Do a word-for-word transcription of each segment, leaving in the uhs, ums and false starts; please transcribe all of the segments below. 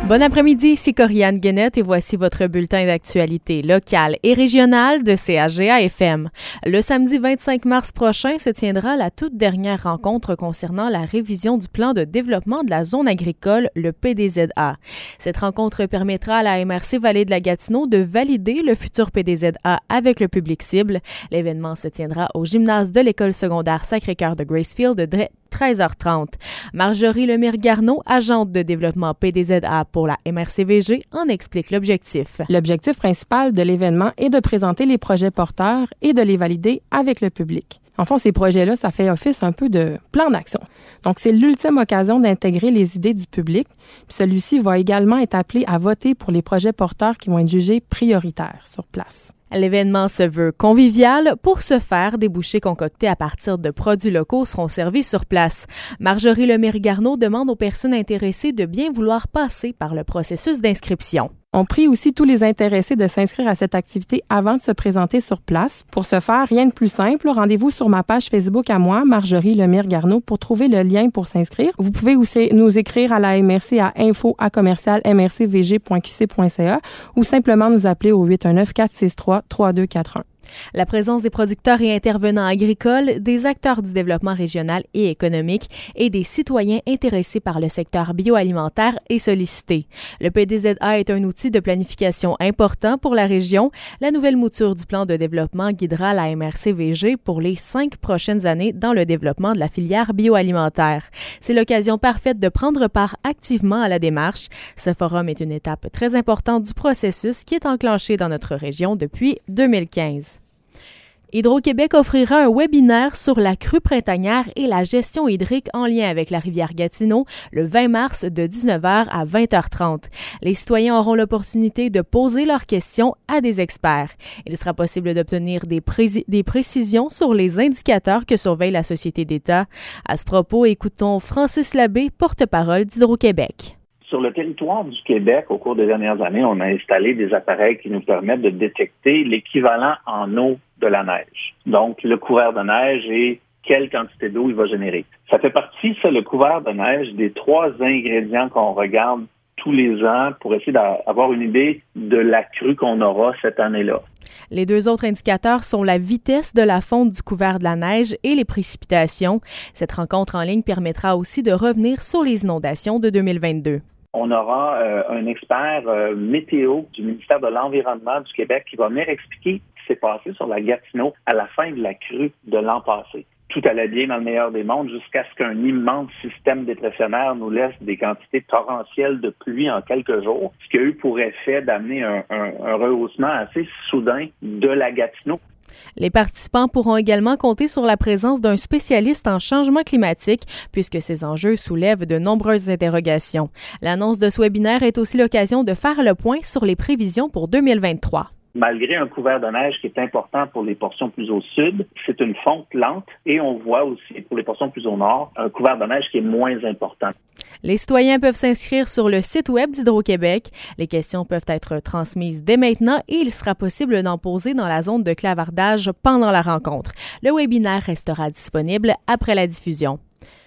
Bon après-midi, ici Corianne Guenette et voici votre bulletin d'actualité locale et régionale de C H G A F M. Le samedi vingt-cinq mars prochain se tiendra la toute dernière rencontre concernant la révision du plan de développement de la zone agricole, le P D Z A. Cette rencontre permettra à la M R C Vallée de la Gatineau de valider le futur P D Z A avec le public cible. L'événement se tiendra au gymnase de l'école secondaire Sacré-Cœur de Gracefield de treize heures trente. Marjorie Lemire-Garneau, agente de développement P D Z A pour la M R C V G, en explique l'objectif. L'objectif principal de l'événement est de présenter les projets porteurs et de les valider avec le public. En fond, ces projets-là, ça fait office un peu de plan d'action. Donc, c'est l'ultime occasion d'intégrer les idées du public. Puis celui-ci va également être appelé à voter pour les projets porteurs qui vont être jugés prioritaires sur place. L'événement se veut convivial. Pour ce faire, des bouchées concoctées à partir de produits locaux seront servis sur place. Marjorie Lemire-Garneau demande aux personnes intéressées de bien vouloir passer par le processus d'inscription. On prie aussi tous les intéressés de s'inscrire à cette activité avant de se présenter sur place. Pour ce faire, rien de plus simple, rendez-vous sur ma page Facebook à moi, Marjorie Lemire-Garneau, pour trouver le lien pour s'inscrire. Vous pouvez aussi nous écrire à la M R C à info à commercial m r c v g point q c point c a ou simplement nous appeler au huit un neuf, quatre six trois, trois deux quatre un. La présence des producteurs et intervenants agricoles, des acteurs du développement régional et économique et des citoyens intéressés par le secteur bioalimentaire est sollicitée. Le P D Z A est un outil de planification important pour la région. La nouvelle mouture du plan de développement guidera la M R C V G pour les cinq prochaines années dans le développement de la filière bioalimentaire. C'est l'occasion parfaite de prendre part activement à la démarche. Ce forum est une étape très importante du processus qui est enclenché dans notre région depuis deux mille quinze. Hydro-Québec offrira un webinaire sur la crue printanière et la gestion hydrique en lien avec la rivière Gatineau le vingt mars de dix-neuf heures à vingt heures trente. Les citoyens auront l'opportunité de poser leurs questions à des experts. Il sera possible d'obtenir des, pré- des précisions sur les indicateurs que surveille la Société d'État. À ce propos, écoutons Francis Labbé, porte-parole d'Hydro-Québec. Sur le territoire du Québec, au cours des dernières années, on a installé des appareils qui nous permettent de détecter l'équivalent en eau de la neige. Donc, le couvert de neige et quelle quantité d'eau il va générer. Ça fait partie, ça, le couvert de neige, des trois ingrédients qu'on regarde tous les ans pour essayer d'avoir une idée de la crue qu'on aura cette année-là. Les deux autres indicateurs sont la vitesse de la fonte du couvert de la neige et les précipitations. Cette rencontre en ligne permettra aussi de revenir sur les inondations de deux mille vingt-deux. On aura euh, un expert euh, météo du ministère de l'Environnement du Québec qui va venir expliquer ce qui s'est passé sur la Gatineau à la fin de la crue de l'an passé. Tout allait bien dans le meilleur des mondes jusqu'à ce qu'un immense système dépressionnaire nous laisse des quantités torrentielles de pluie en quelques jours, ce qui a eu pour effet d'amener un, un, un rehaussement assez soudain de la Gatineau. Les participants pourront également compter sur la présence d'un spécialiste en changement climatique puisque ces enjeux soulèvent de nombreuses interrogations. L'annonce de ce webinaire est aussi l'occasion de faire le point sur les prévisions pour deux mille vingt-trois. Malgré un couvert de neige qui est important pour les portions plus au sud, c'est une fonte lente et on voit aussi pour les portions plus au nord un couvert de neige qui est moins important. Les citoyens peuvent s'inscrire sur le site web d'Hydro-Québec. Les questions peuvent être transmises dès maintenant et il sera possible d'en poser dans la zone de clavardage pendant la rencontre. Le webinaire restera disponible après la diffusion.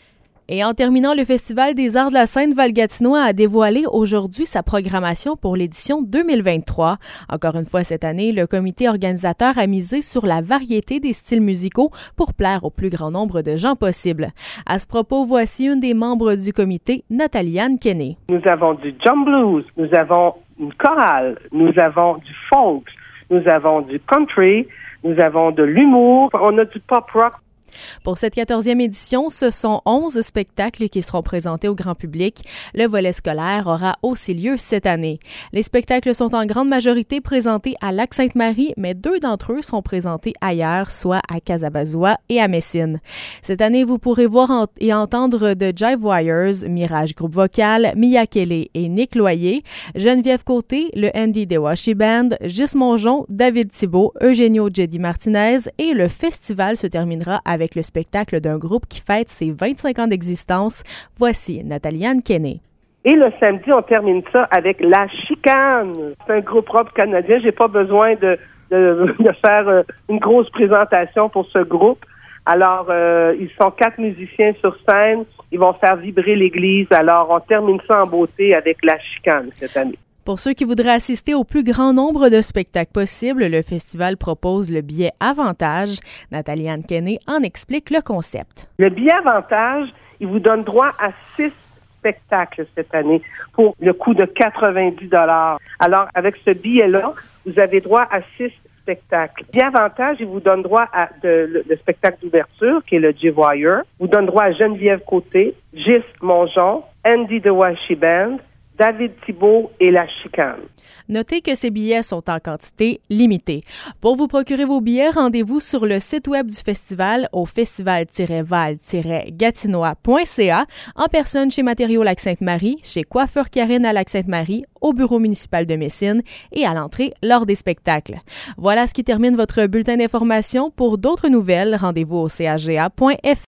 Et en terminant, le Festival des arts de la Seine-Val-Gatineau a dévoilé aujourd'hui sa programmation pour l'édition deux mille vingt-trois. Encore une fois cette année, le comité organisateur a misé sur la variété des styles musicaux pour plaire au plus grand nombre de gens possible. À ce propos, voici une des membres du comité, Nathalie-Anne Kenney. Nous avons du jump blues, nous avons une chorale, nous avons du folk, nous avons du country, nous avons de l'humour, on a du pop rock. Pour cette quatorzième édition, ce sont onze spectacles qui seront présentés au grand public. Le volet scolaire aura aussi lieu cette année. Les spectacles sont en grande majorité présentés à Lac-Sainte-Marie, mais deux d'entre eux seront présentés ailleurs, soit à Casabazois et à Messine. Cette année, vous pourrez voir en- et entendre The Jive Wires, Mirage Groupe Vocal, Mia Kelly et Nick Loyer, Geneviève Côté, le Andy Dewashi Band, Gis Mongeon, David Thibault, Eugenio Jedi Martinez et le festival se terminera avec avec le spectacle d'un groupe qui fête ses vingt-cinq ans d'existence. Voici Nathalie-Anne Kenney. Et le samedi, on termine ça avec La Chicane. C'est un groupe rock canadien. J'ai pas besoin de, de, de faire une grosse présentation pour ce groupe. Alors, euh, ils sont quatre musiciens sur scène. Ils vont faire vibrer l'église. Alors, on termine ça en beauté avec La Chicane cette année. Pour ceux qui voudraient assister au plus grand nombre de spectacles possible, le festival propose le billet Avantage. Nathalie-Anne Kenney en explique le concept. Le billet Avantage, il vous donne droit à six spectacles cette année pour le coût de quatre-vingt-dix dollars. Alors, avec ce billet-là, vous avez droit à six spectacles. Billet Avantage, il vous donne droit à de, le, le spectacle d'ouverture, qui est le J-Wire. Vous donne droit à Geneviève Côté, Gis Mongeon, Andy the Washi Band, David Thibault et La Chicane. Notez que ces billets sont en quantité limitée. Pour vous procurer vos billets, rendez-vous sur le site web du festival au festival tiret val tiret gatinois point c a, en personne chez Matériaux Lac-Sainte-Marie, chez Coiffeur Karine à Lac-Sainte-Marie, au bureau municipal de Messine et à l'entrée lors des spectacles. Voilà ce qui termine votre bulletin d'information. Pour d'autres nouvelles, rendez-vous au c a g a point f